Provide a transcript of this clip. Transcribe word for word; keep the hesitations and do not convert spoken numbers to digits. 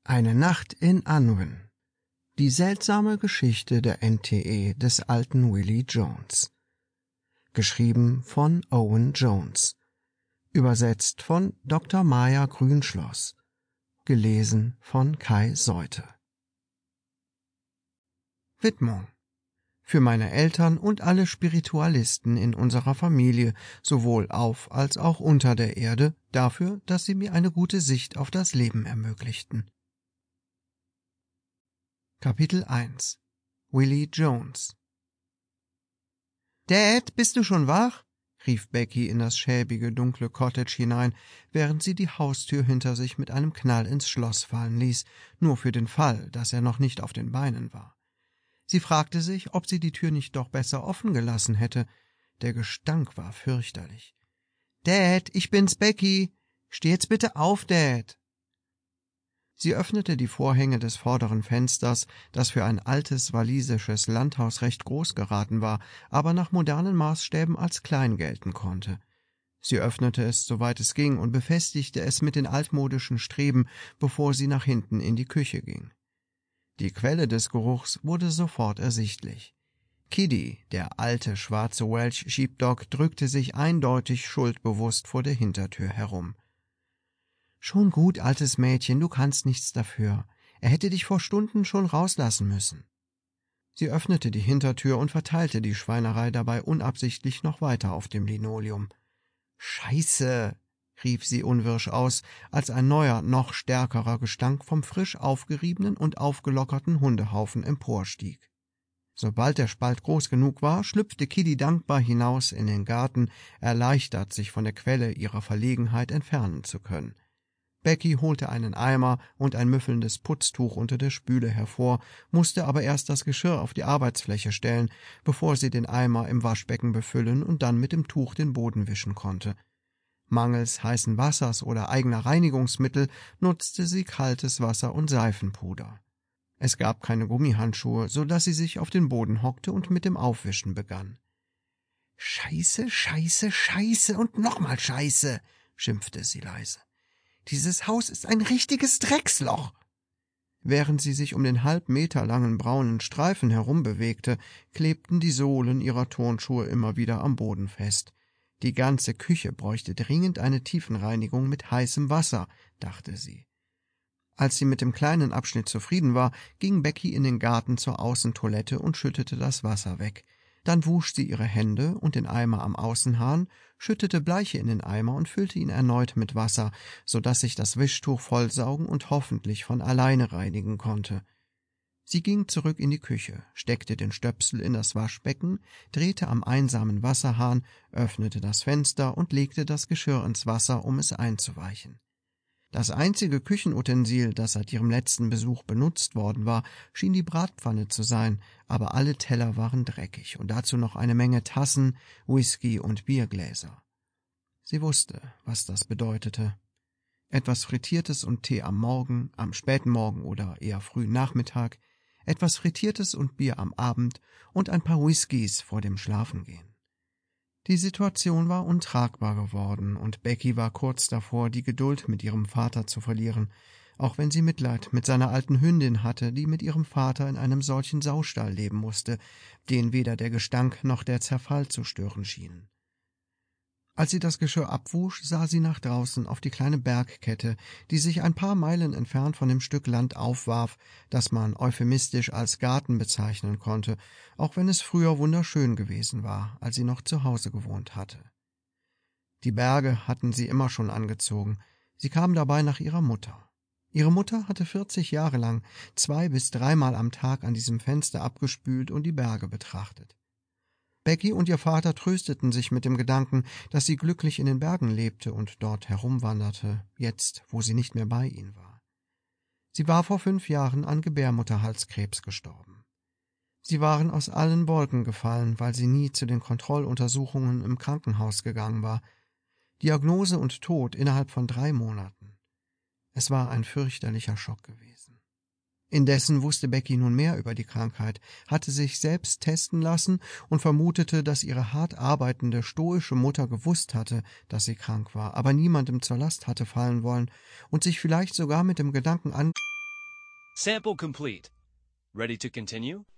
Eine Nacht in Unwin. Die seltsame Geschichte der N T E des alten Willie Jones. Geschrieben von Owen Jones. Übersetzt von Doktor Maja Grünschloss. Gelesen von Kai Seute. Widmung. Für meine Eltern und alle Spiritualisten in unserer Familie, sowohl auf als auch unter der Erde, dafür, dass sie mir eine gute Sicht auf das Leben ermöglichten. Kapitel eins. Willie Jones. »Dad, bist du schon wach?« rief Becky in das schäbige, dunkle Cottage hinein, während sie die Haustür hinter sich mit einem Knall ins Schloss fallen ließ, nur für den Fall, dass er noch nicht auf den Beinen war. Sie fragte sich, ob sie die Tür nicht doch besser offen gelassen hätte. Der Gestank war fürchterlich. »Dad, ich bin's, Becky. Steh jetzt bitte auf, Dad!« Sie öffnete die Vorhänge des vorderen Fensters, das für ein altes walisisches Landhaus recht groß geraten war, aber nach modernen Maßstäben als klein gelten konnte. Sie öffnete es, soweit es ging, und befestigte es mit den altmodischen Streben, bevor sie nach hinten in die Küche ging. Die Quelle des Geruchs wurde sofort ersichtlich. Kiddy, der alte schwarze Welsh Sheepdog, drückte sich eindeutig schuldbewusst vor der Hintertür herum. »Schon gut, altes Mädchen, du kannst nichts dafür. Er hätte dich vor Stunden schon rauslassen müssen.« Sie öffnete die Hintertür und verteilte die Schweinerei dabei unabsichtlich noch weiter auf dem Linoleum. »Scheiße«, rief sie unwirsch aus, als ein neuer, noch stärkerer Gestank vom frisch aufgeriebenen und aufgelockerten Hundehaufen emporstieg. Sobald der Spalt groß genug war, schlüpfte Kiddy dankbar hinaus in den Garten, erleichtert, sich von der Quelle ihrer Verlegenheit entfernen zu können. Becky holte einen Eimer und ein müffelndes Putztuch unter der Spüle hervor, musste aber erst das Geschirr auf die Arbeitsfläche stellen, bevor sie den Eimer im Waschbecken befüllen und dann mit dem Tuch den Boden wischen konnte. Mangels heißen Wassers oder eigener Reinigungsmittel nutzte sie kaltes Wasser und Seifenpuder. Es gab keine Gummihandschuhe, so dass sie sich auf den Boden hockte und mit dem Aufwischen begann. »Scheiße, Scheiße, Scheiße und nochmal Scheiße«, schimpfte sie leise. »Dieses Haus ist ein richtiges Drecksloch!« Während sie sich um den halb Meter langen braunen Streifen herumbewegte, klebten die Sohlen ihrer Turnschuhe immer wieder am Boden fest. Die ganze Küche bräuchte dringend eine Tiefenreinigung mit heißem Wasser, dachte sie. Als sie mit dem kleinen Abschnitt zufrieden war, ging Becky in den Garten zur Außentoilette und schüttete das Wasser weg. Dann wusch sie ihre Hände und den Eimer am Außenhahn, schüttete Bleiche in den Eimer und füllte ihn erneut mit Wasser, so dass sich das Wischtuch vollsaugen und hoffentlich von alleine reinigen konnte. Sie ging zurück in die Küche, steckte den Stöpsel in das Waschbecken, drehte am einsamen Wasserhahn, öffnete das Fenster und legte das Geschirr ins Wasser, um es einzuweichen. Das einzige Küchenutensil, das seit ihrem letzten Besuch benutzt worden war, schien die Bratpfanne zu sein, aber alle Teller waren dreckig und dazu noch eine Menge Tassen, Whisky und Biergläser. Sie wusste, was das bedeutete. Etwas Frittiertes und Tee am Morgen, am späten Morgen oder eher frühen Nachmittag, etwas Frittiertes und Bier am Abend und ein paar Whiskys vor dem Schlafengehen. Die Situation war untragbar geworden, und Becky war kurz davor, die Geduld mit ihrem Vater zu verlieren, auch wenn sie Mitleid mit seiner alten Hündin hatte, die mit ihrem Vater in einem solchen Saustall leben musste, den weder der Gestank noch der Zerfall zu stören schienen. Als sie das Geschirr abwusch, sah sie nach draußen auf die kleine Bergkette, die sich ein paar Meilen entfernt von dem Stück Land aufwarf, das man euphemistisch als Garten bezeichnen konnte, auch wenn es früher wunderschön gewesen war, als sie noch zu Hause gewohnt hatte. Die Berge hatten sie immer schon angezogen, sie kam dabei nach ihrer Mutter. Ihre Mutter hatte vierzig Jahre lang zwei bis dreimal am Tag an diesem Fenster abgespült und die Berge betrachtet. Becky und ihr Vater trösteten sich mit dem Gedanken, dass sie glücklich in den Bergen lebte und dort herumwanderte, jetzt, wo sie nicht mehr bei ihnen war. Sie war vor fünf Jahren an Gebärmutterhalskrebs gestorben. Sie waren aus allen Wolken gefallen, weil sie nie zu den Kontrolluntersuchungen im Krankenhaus gegangen war. Diagnose und Tod innerhalb von drei Monaten. Es war ein fürchterlicher Schock gewesen. Indessen wusste Becky nun mehr über die Krankheit, hatte sich selbst testen lassen und vermutete, dass ihre hart arbeitende, stoische Mutter gewusst hatte, dass sie krank war, aber niemandem zur Last hatte fallen wollen und sich vielleicht sogar mit dem Gedanken an Sample complete. Ready to continue?